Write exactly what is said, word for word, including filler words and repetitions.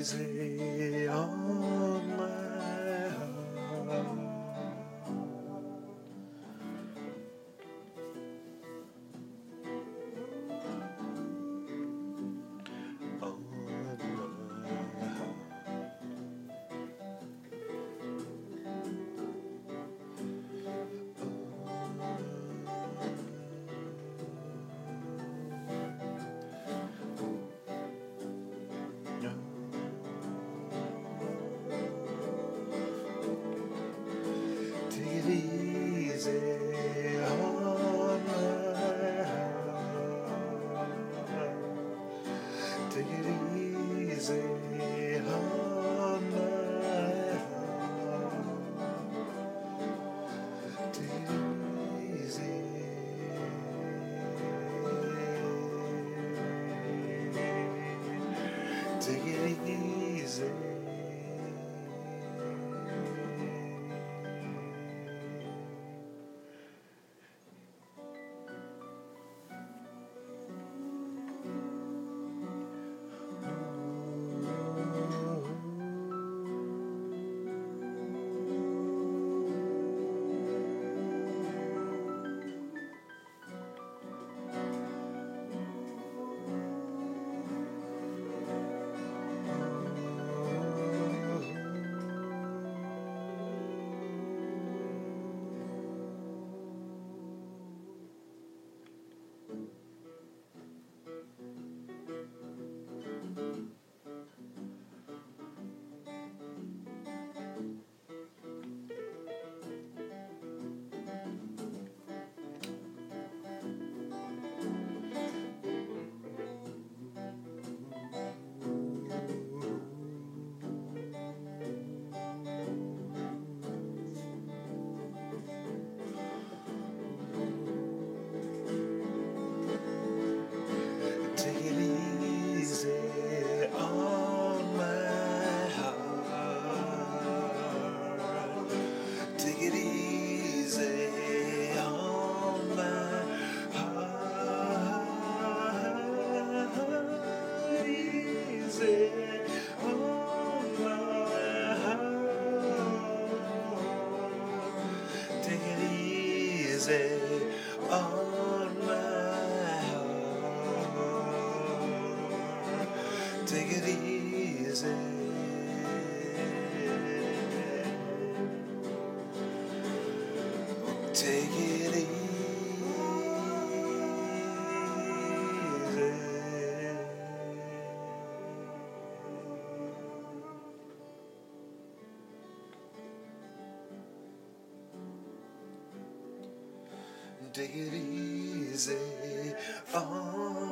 easy on my heart. Take it easy on my heart. Take it easy on my heart. Take it easy. Take it easy. Take it easy on my heart. Take it easy on my heart. Easy on my heart. Take it easy on my Take it easy. Take it easy. Take it easy on